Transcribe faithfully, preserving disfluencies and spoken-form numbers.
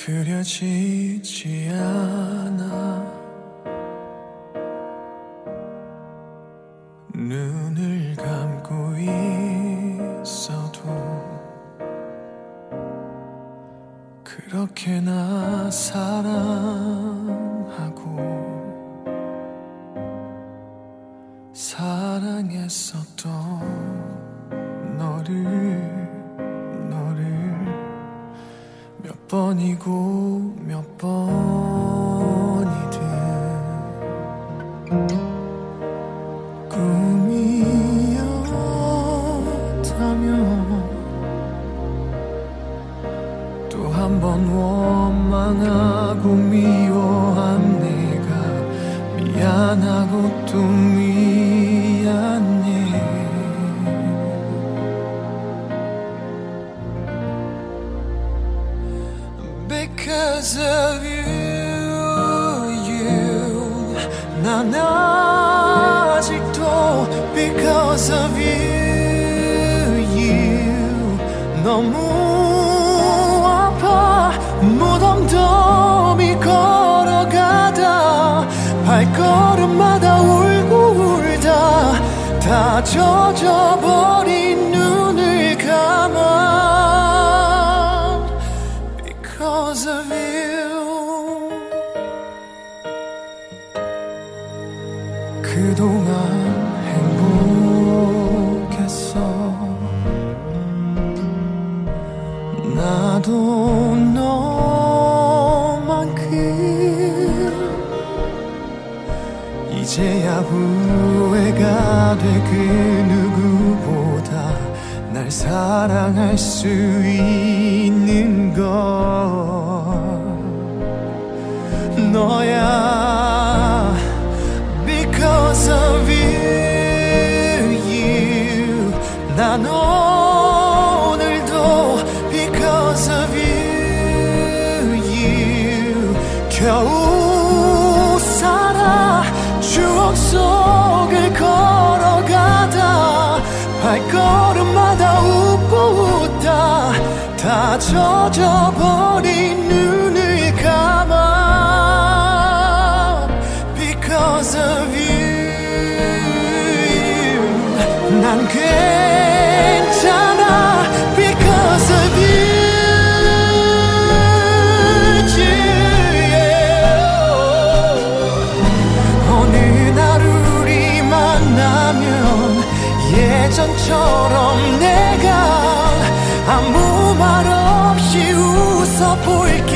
그려지지 않아. 눈을 감고 있어도 그렇게나 사랑하고 사랑했었던 너를 너를 몇 번이고 몇 번이든 꿈이었다면 또 한 번 원망하고 미워한 내가 미안하고 또 미안해. Because of you, you 난 아직도 Because of you, you 너무 아파. 무덤덤이 걸어가다 발걸음마다 울고 울다 다 젖어버린 눈을 감아. Because of you. 그동안 행복했어. 나도 너만큼 이제야 후회가 돼. 그 누구보다 날 사랑할 수 있는 건 너야. Because of you, you 난 오늘도 Because of you, you 겨우 살아. 추억 속을 걸어가다 발걸음마다 웃고 웃다 다 젖어버린 눈을 감아. Because of you, 난 괜찮아. Because of you, 어느 날 우리 만나면 예전처럼 내가 아무 말 없이 웃어볼게.